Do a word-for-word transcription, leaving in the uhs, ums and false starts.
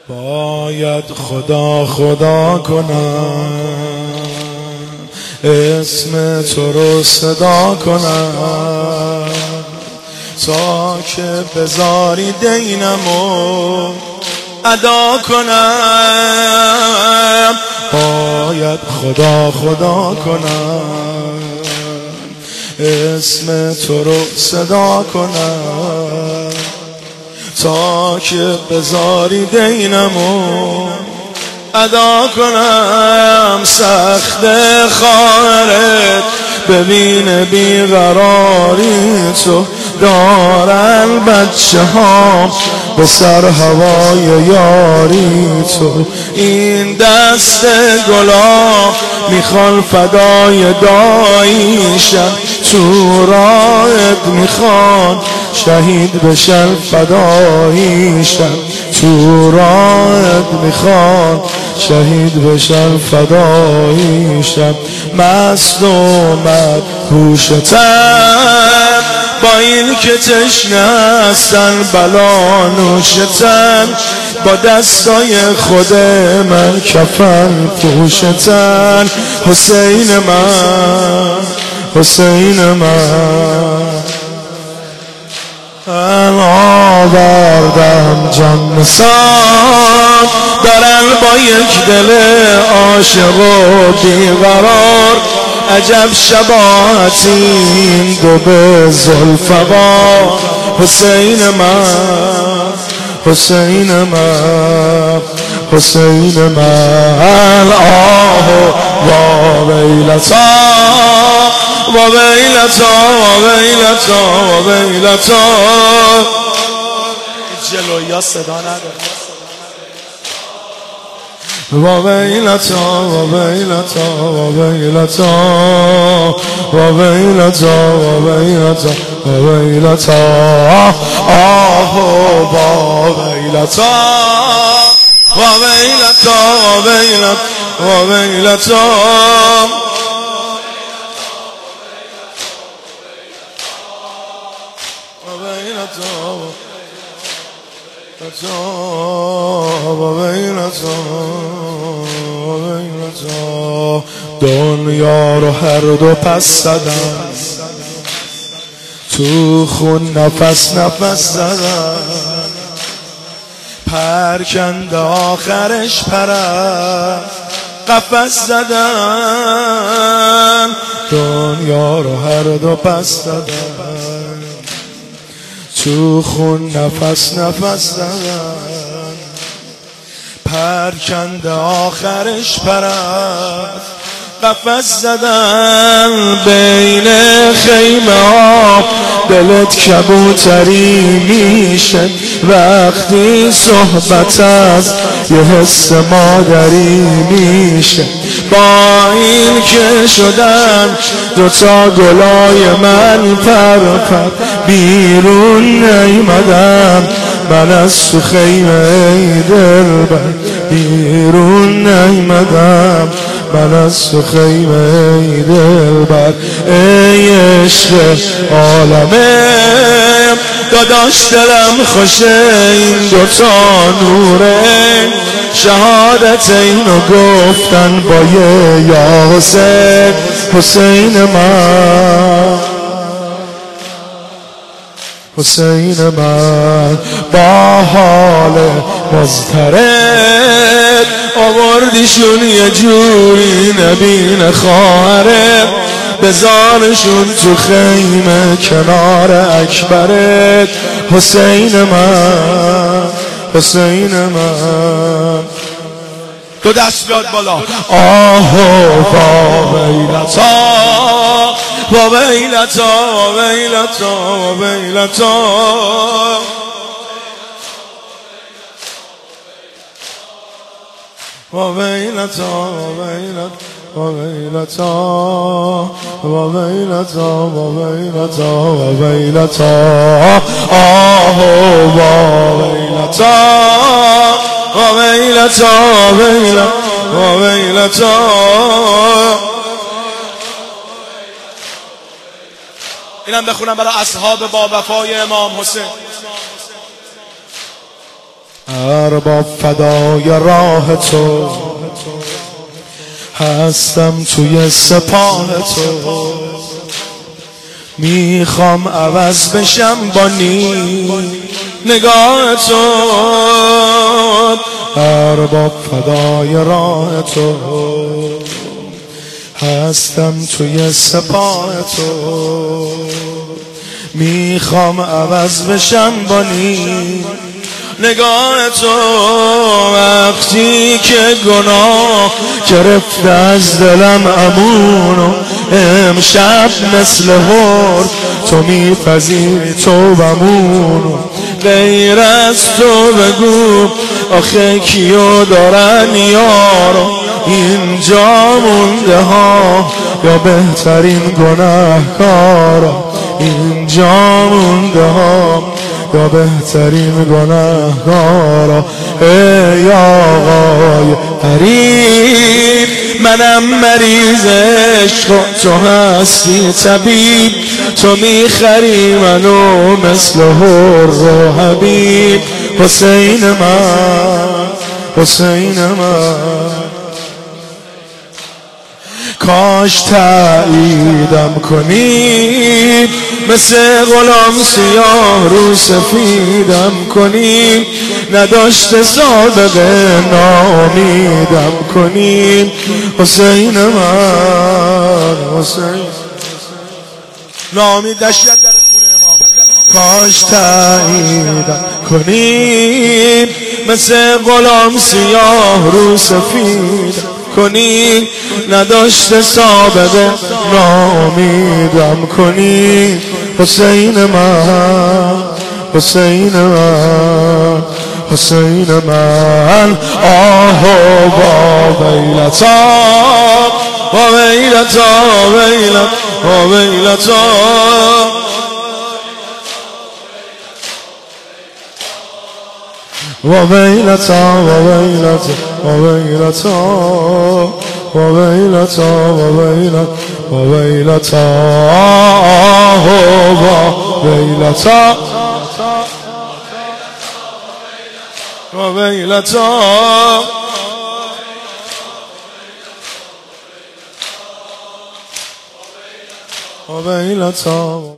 باید خدا خدا کنم، اسم تو رو صدا کنم، تا که بذاری دینمو ادا کنم. باید خدا خدا کنم، اسم تو رو صدا کنم، تا که بذاری دینمو ادا کنم. سخت خواهرت ببین بیقراری تو، دارن بچه ها به سر هوای یاری تو. این دست گلا میخوان فدای داییشن، تو راهت میخوان شهید بشن فداییشن، تو راهت میخوان شهید بشن فداییشن. مست و مدهوشتن با این که تشنه هستن، بلا نوشتن با دستای خود من کفن پوشتن. حسین من حسین من من آوردم جان نثار، دارن با یک دل عاشق و بیقرار. عجب شباهتی این دو به ذوالفقار. حسین من حسین من حسین من آه و ویلتا و ویلتا و ویلتا و ویلتا. جلویا صدا نداره. و ویلتا و ویلتا و ویلتا و ویلتا و ویلتا و ویلتا آه با ویلتا و ویلتا و ویلتا و ویلتا. دنیا رو هر دو پس زدن، تو خون نفس نفس زدن، پرکند آخرش پرست قفس زدن. دنیا رو هر دو پس زدن، تو خون نفس نفس زدن، پرکند آخرش پرست قفس زدن. بین خیمه ها دلت کبوتری میشه، وقتی صحبت از یه حس مادری میشه. با این که شدن دوتا گلای من پر پر، بیرون نیمدم من از تو خیمه ای دلبر، بیرون نیمدم من از تو خیمه ای دلبر. ای عشق عالمه داداش دلم خوشه، این دوتا نوره شهادت اینو گفتن با یه یا حسین. حسین من حسین من با حال مضطرب، آوردیشون یه جوری نبین خواهرت، بزارشون تو خیمه کنار اکبرت. حسین من حسین من دو دست بیاد بالا. آه و ویلتا و ویلتا و ویلتا و ویلتا و ویلتا و ویلتا و ویلتا و ویلتا و ویلتا. آه و ویلتا و ویلتا و ویلتا. اینم بخونم برای اصحاب با وفای امام حسین. ارباب فدای راه تو هستم توی سپاه تو، میخوام عوض بشم با نی نگاه تو. ارباب فدای راه تو هستم توی سپاه تو، میخوام عوض بشم با نی نگاه تو. وقتی که گناه گرفته از دلم امونو، امشب مثل هر تو میپذیری توبمونو. غیر از تو بگو آخه کیو دارن یارو، اینجا مونده ها یا بهترین گناهکارا، اینجا مونده ها یا بهترین گناهکارا. ای آقای غریب منم مریض عشق، تو هستی طبیب، تو میخری منو مثل حر و حبیب. حسین من حسین من کاش تاییدم کنی، مثل غلام سیاه رو سفیدم کنی، نداشته سابقه نامیدم کنی. حسین من حسین نامید دشت در خونه امام. کاش تاییدم کنی، مثل غلام سیاه رو سفیدم کنی، نداشته سابقه نامیدم کنی. حسین من حسین من حسین من آه با ویلتا با ویلتا ویلتا با ویلتا وويلتا وويلتا وويلتا وويلتا وويلتا وويلتا وويلتا وويلتا وويلتا